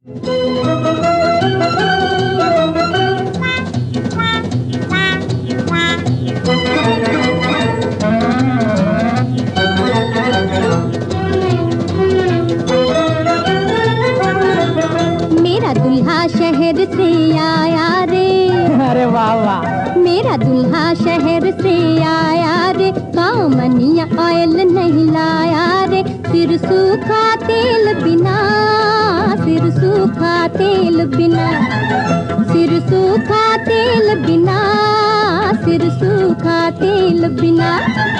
मेरा दुल्हा शहर से आया रे, अरे वाह वाह। मेरा दुल्हा शहर से आया रे, कामनिया ऑयल नहीं लाया रे, सिर सूखा तेल बिना, सिर सूखा तेल बिना, सिर सूखा तेल बिना, सिर सूखा तेल बिना।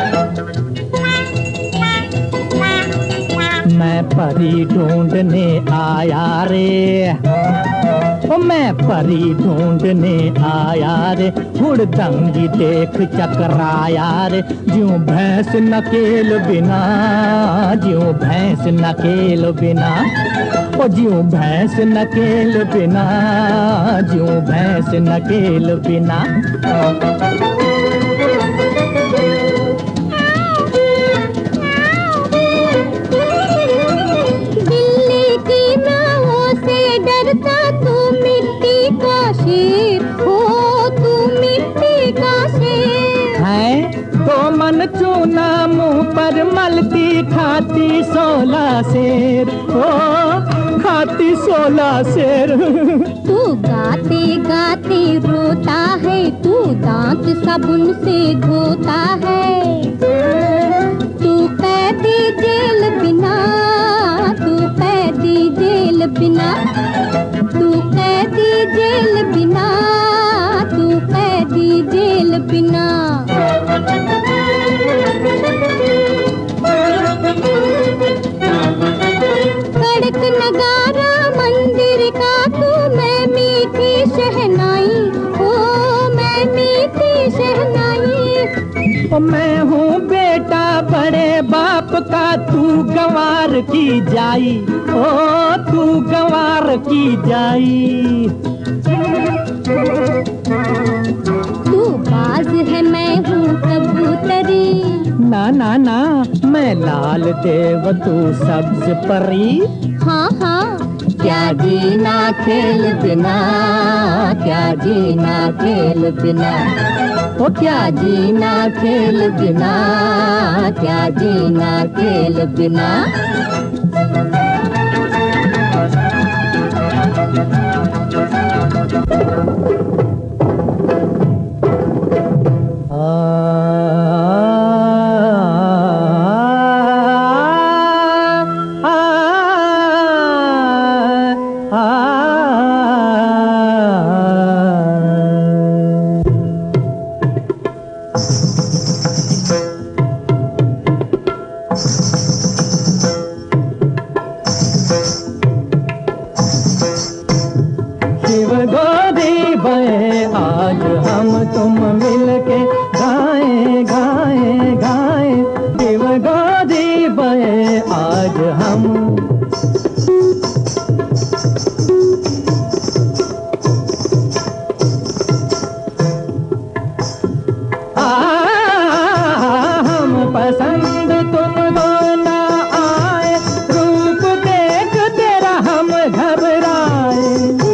मैं परी ढूंढने आया रे, ओ मैं परी ढूंढने आया रे, हुड़दंगी देख चकराया रे, ज्यों भैंस नकेल बिना, ज्यों भैंस नकेल बिना, ओ ज्यों भैंस नकेल बिना, ज्यों भैंस नकेल बिना। तो मन चूना मुंह पर मलती, खाती 16 शेर, ओ खाती 16 शेर। तू गाते गाते रोता है, तू दांत साबुन से धोता है, तू कैदी जेल बिना, तू कैदी जेल बिना, तू कैदी जेल बिना, तू कैदी जेल बिना। कड़क नगारा मंदिर का तू, मैं मीठी शहनाई, ओ मैं मीठी शहनाई। ओ मैं हूँ बेटा बड़े बाप का, तू गंवार की जाई, ओ तू गंवार की जाई। तू बाज है मैं हूँ कबूतरी, ना ना ना मैं लाल देव तू सब्ज परी। हाँ हाँ क्या जीना खेल बिना, क्या जीना खेल बिना, ओ क्या जीना खेल बिना, क्या जीना खेल बिना। शिव गोदी बहे आज हम तुम मिलके गाएं गाएं गाएं, शिव गोदी बहे आज हम। हम पसंद तुमको ना आए, रूप देख तेरा हम घबराए,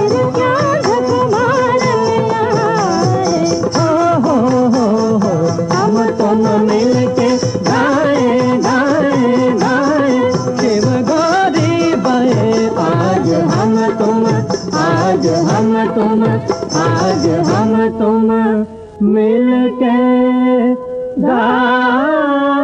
हम तुम मिलके गाएं गाएं गाएं, शिव गौरी बहे आज हम तुम, आज हम तुम, आज हम तुम मिलके गाएं।